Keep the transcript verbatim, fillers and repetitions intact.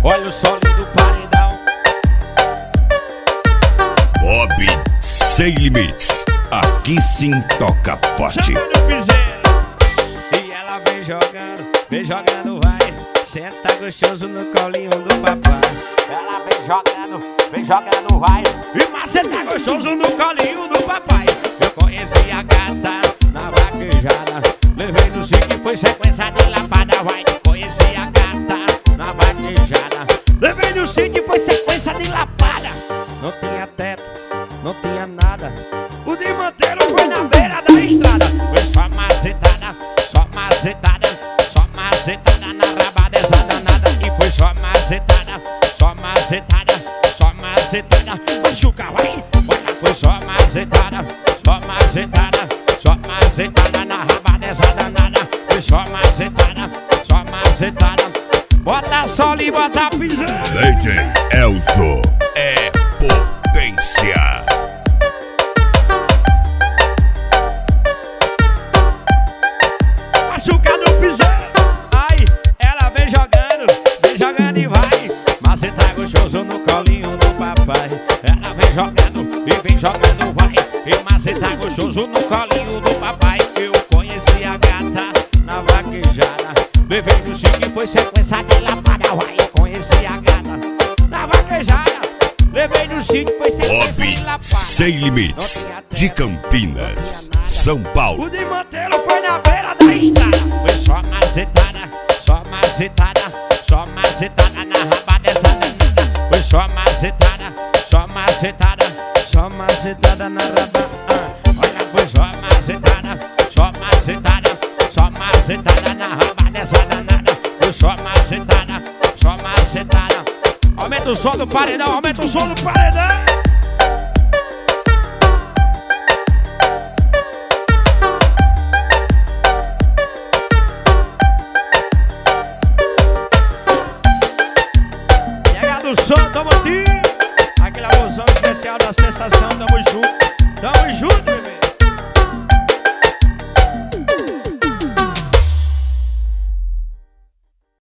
Olha o som do paredão. Bob Sem Limites, aqui sim toca forte. Chama no piseiro. E ela vem jogando, vem jogando, vai. Senta gostoso no colinho do papai. Ela vem jogando, vem jogando, vai. E mas senta gostoso no colinho do papai. Eu conheci a gata na vaquejada. Levei no sítio e foi sequência de lapada, vai. Conheci a gata na vaquejada. Levei no sítio e foi sequência de lapada. Não tinha teto, não tinha nada. O de manteiro foi na beira da estrada. Foi só macetada, só macetada, só macetada na raba dessa danada. E foi só macetada, só macetada, só macetada. Machuca, vai, bota, foi só macetada, só macetada, só macetada na raba dessa danada. Foi só macetada, só macetada. Bota sol e bota pisando. D J Elzo é potência. Machuca no pisão. Ai, ela vem jogando, vem jogando e vai. Mas você tá gostoso no colinho do papai. Ela vem jogando e vem jogando, vai. E mas você tá gostoso no colinho do papai. Eu conheci a gata na vaquejada. Levei no chique e foi sequência de lapada, vai. Conheci a gata na vaquejada. Levei no chique e foi sequência de lapada. Bob Sem Limites, de Campinas, São Paulo. O de manteiro foi na beira da estrada. Foi só macetada, só macetada, só macetada na raba dessa danada. Foi só macetada, só macetada, só macetada na raba. Ah, olha, foi só macetada, só macetada, só macetada na raba dessa danada. Foi só macetada, só macetada. Aumenta o som do paredão, aumenta o som do paredão. Do som, tamo aqui. Aquela emoção especial da sensação, tamo junto. Tamo junto, bebê.